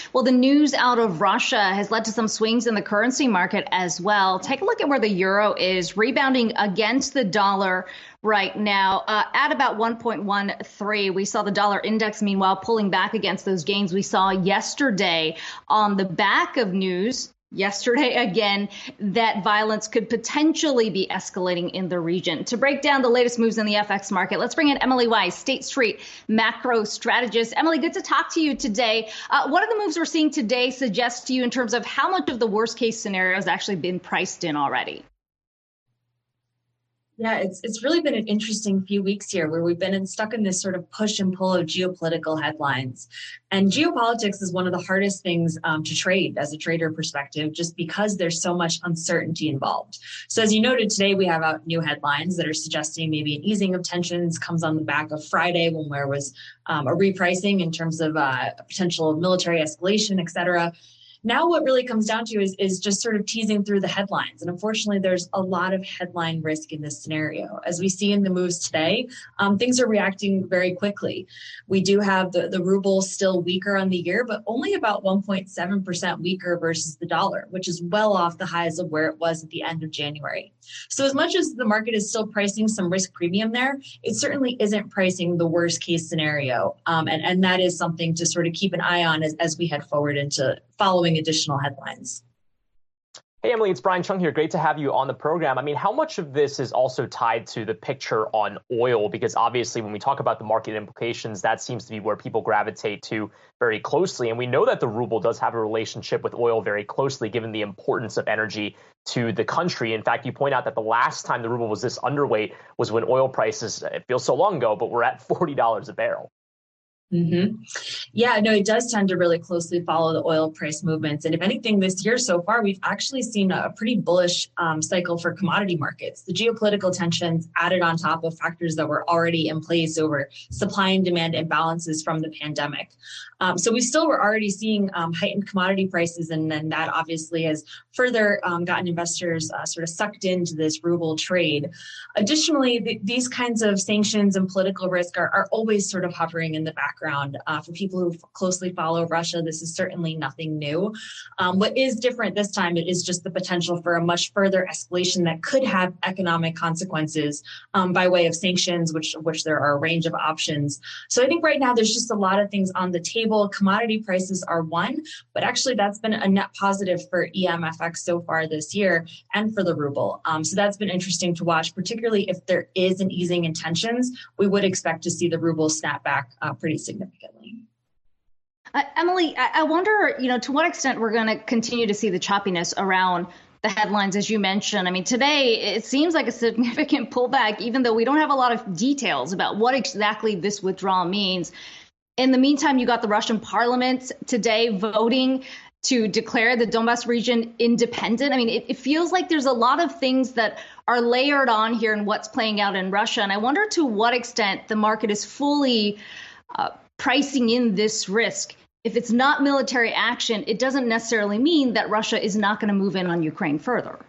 Well, the news out of Russia has led to some swings in the currency market as well. Take a look at where the euro is rebounding against the dollar right now at about 1.13. We saw the dollar index, meanwhile, pulling back against those gains we saw yesterday on the back of news yesterday again that violence could potentially be escalating in the region. To break down the latest moves in the FX market, let's bring in Emily Weiss, State Street macro strategist. Emily, good to talk to you today. What are the moves we're seeing today suggest to you in terms of how much of the worst case scenario has actually been priced in already? Yeah, it's really been an interesting few weeks here where we've been stuck in this sort of push and pull of geopolitical headlines. And geopolitics is one of the hardest things to trade as a trader perspective, just because there's so much uncertainty involved. So as you noted, today we have out new headlines that are suggesting maybe an easing of tensions comes on the back of Friday when there was a repricing in terms of potential military escalation, et cetera. Now what really comes down to is just sort of teasing through the headlines. And unfortunately, there's a lot of headline risk in this scenario. As we see in the moves today, things are reacting very quickly. We do have the ruble still weaker on the year, but only about 1.7% weaker versus the dollar, which is well off the highs of where it was at the end of January. So as much as the market is still pricing some risk premium there, it certainly isn't pricing the worst case scenario. And that is something to sort of keep an eye on as we head forward into following additional headlines. Hey, Emily, it's Brian Chung here. Great to have you on the program. I mean, how much of this is also tied to the picture on oil? Because obviously, when we talk about the market implications, that seems to be where people gravitate to very closely. And we know that the ruble does have a relationship with oil very closely, given the importance of energy to the country. In fact, you point out that the last time the ruble was this underweight was when oil prices, it feels so long ago, but we're at $40 a barrel. Mm-hmm. Yeah, no, it does tend to really closely follow the oil price movements. And if anything, this year so far, we've actually seen a pretty bullish cycle for commodity markets. The geopolitical tensions added on top of factors that were already in place over supply and demand imbalances from the pandemic. So we still were already seeing heightened commodity prices, and then that obviously has further gotten investors sort of sucked into this ruble trade. Additionally, these kinds of sanctions and political risk are always sort of hovering in the background. For people who closely follow Russia, this is certainly nothing new. What is different this time is just the potential for a much further escalation that could have economic consequences by way of sanctions, which there are a range of options. So I think right now there's just a lot of things on the table. Commodity prices are one, but actually that's been a net positive for EMFX so far this year and for the ruble. So that's been interesting to watch, particularly if there is an easing in tensions. We would expect to see the ruble snap back pretty significantly. Emily, I wonder, to what extent we're going to continue to see the choppiness around the headlines, as you mentioned. I mean, today it seems like a significant pullback, even though we don't have a lot of details about what exactly this withdrawal means. In the meantime, you got the Russian parliament today voting to declare the Donbas region independent. I mean, it feels like there's a lot of things that are layered on here in what's playing out in Russia. And I wonder to what extent the market is fully pricing in this risk. If it's not military action, it doesn't necessarily mean that Russia is not going to move in on Ukraine further.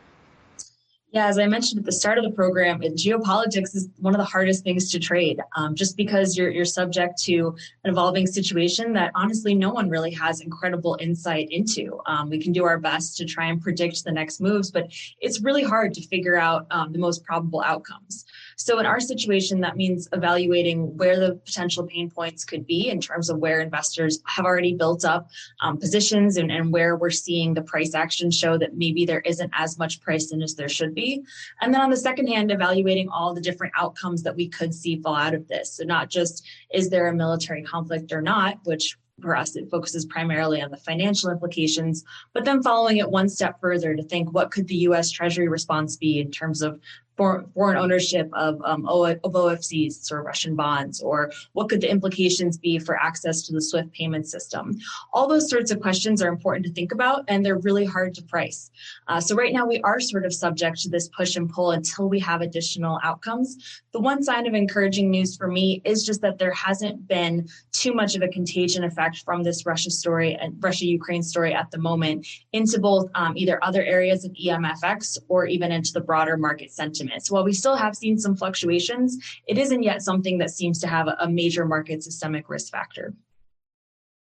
Yeah, as I mentioned at the start of the program, geopolitics is one of the hardest things to trade, just because you're subject to an evolving situation that honestly no one really has incredible insight into. We can do our best to try and predict the next moves, but it's really hard to figure out the most probable outcomes. So in our situation, that means evaluating where the potential pain points could be in terms of where investors have already built up positions and where we're seeing the price action show that maybe there isn't as much price in as there should be. And then on the second hand, evaluating all the different outcomes that we could see fall out of this. So not just is there a military conflict or not, which for us, it focuses primarily on the financial implications, but then following it one step further to think what could the U.S. Treasury response be in terms of foreign ownership of OFCs or Russian bonds, or what could the implications be for access to the SWIFT payment system? All those sorts of questions are important to think about, and they're really hard to price. So right now we are sort of subject to this push and pull until we have additional outcomes. The one sign of encouraging news for me is just that there hasn't been too much of a contagion effect from this Russia story and Russia-Ukraine story at the moment into both either other areas of EMFX or even into the broader market sentiment. So while we still have seen some fluctuations, it isn't yet something that seems to have a major market systemic risk factor.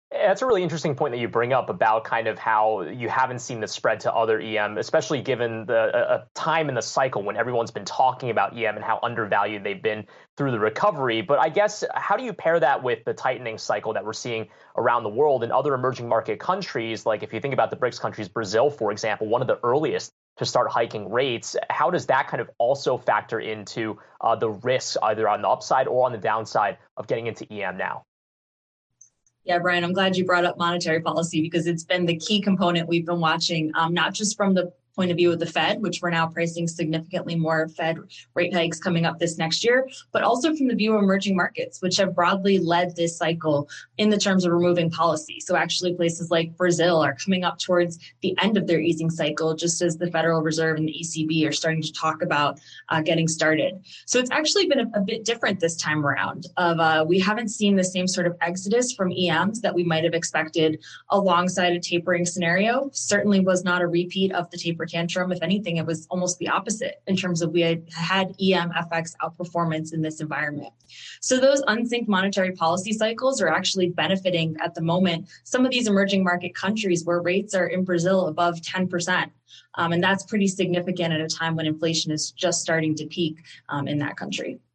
That's a really interesting point that you bring up about kind of how you haven't seen the spread to other EM, especially given the time in the cycle when everyone's been talking about EM and how undervalued they've been through the recovery. But I guess, how do you pair that with the tightening cycle that we're seeing around the world in other emerging market countries? Like if you think about the BRICS countries, Brazil, for example, one of the earliest to start hiking rates. How does that kind of also factor into the risks either on the upside or on the downside of getting into EM now? Yeah, Brian, I'm glad you brought up monetary policy because it's been the key component we've been watching, not just from the point of view of the Fed, which we're now pricing significantly more Fed rate hikes coming up this next year, but also from the view of emerging markets, which have broadly led this cycle in the terms of removing policy. So actually places like Brazil are coming up towards the end of their easing cycle, just as the Federal Reserve and the ECB are starting to talk about getting started. So it's actually been a bit different this time around. We haven't seen the same sort of exodus from EMs that we might have expected alongside a tapering scenario. Certainly was not a repeat of the taper tantrum. If anything, it was almost the opposite in terms of we had EM FX outperformance in this environment. So those unsynced monetary policy cycles are actually benefiting at the moment some of these emerging market countries where rates are in Brazil above 10%. And that's pretty significant at a time when inflation is just starting to peak in that country.